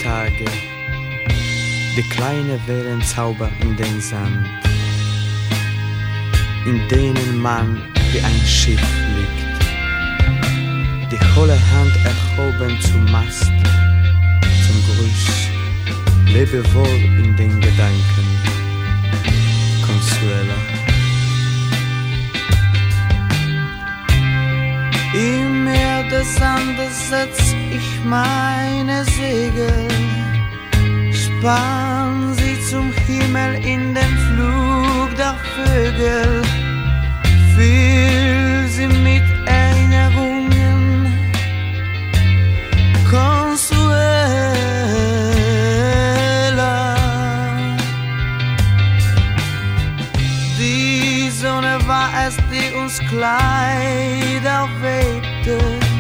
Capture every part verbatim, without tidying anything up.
Tage, die kleine Wellenzauber in den Sand, in denen man wie ein Schiff liegt, die hohle Hand erhoben zum Mast, zum Gruß, lebe wohl in den Gedanken, Consuela. Im Meer des Sandes setz ich meine Segel, spann sie zum Himmel in den Flug der Vögel, füll sie mit Erinnerungen, Consuela. Die Sonne war es, die uns Kleider webte,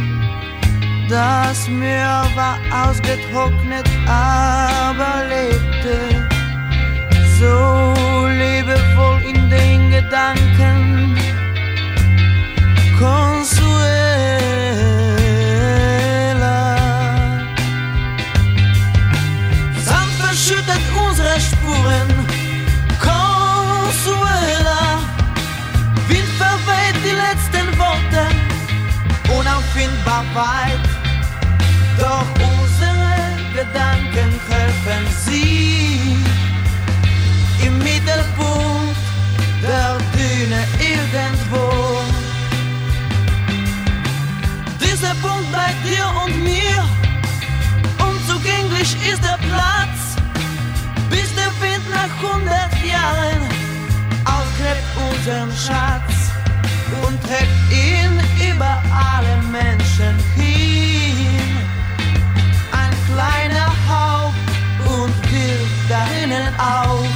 das Meer war ausgetrocknet, aber lebte. So lebe wohl in den Gedanken, Consuela. Sand verschüttet unsere Spuren, Consuela. Wind verweht die letzten Worte, unauffindbar weit. Doch unsere Gedanken treffen sie im Mittelpunkt der Düne irgendwo. Dieser Punkt bleibt dir und mir, unzugänglich ist der Platz, bis der Wind nach hundert Jahren ausgräbt unseren Schatz und trägt ihn über alle Menschen hin. Ein kleiner Hauch und wir darinnen auch.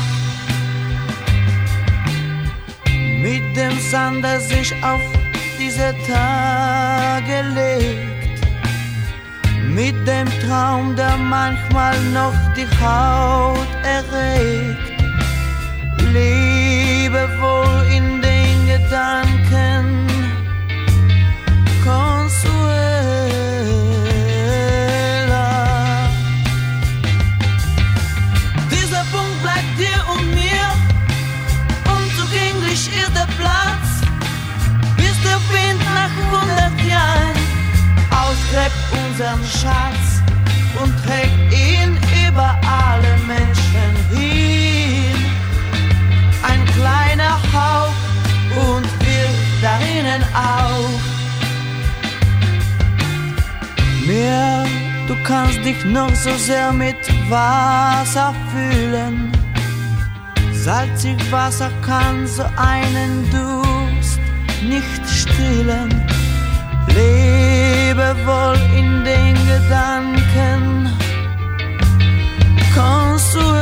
Mit dem Sand, der sich auf diese Tage legt, mit dem Traum, der manchmal noch die Haut erregt, lebe wohl in den Gedanken, Consuela. Dieser Punkt bleibt dir und mir, unzugänglich ist der Platz, bis der Wind nach hundert Jahren ausgräbt unseren Schatz und trägt ihn über alle Menschen hin. Ein kleiner Hauch und wir darinnen auch. Meer, du kannst dich noch so sehr mit Wasser fühlen. Salzig Wasser kann so einen Durst nicht stillen. Lebe wohl in den Gedanken, Consuela.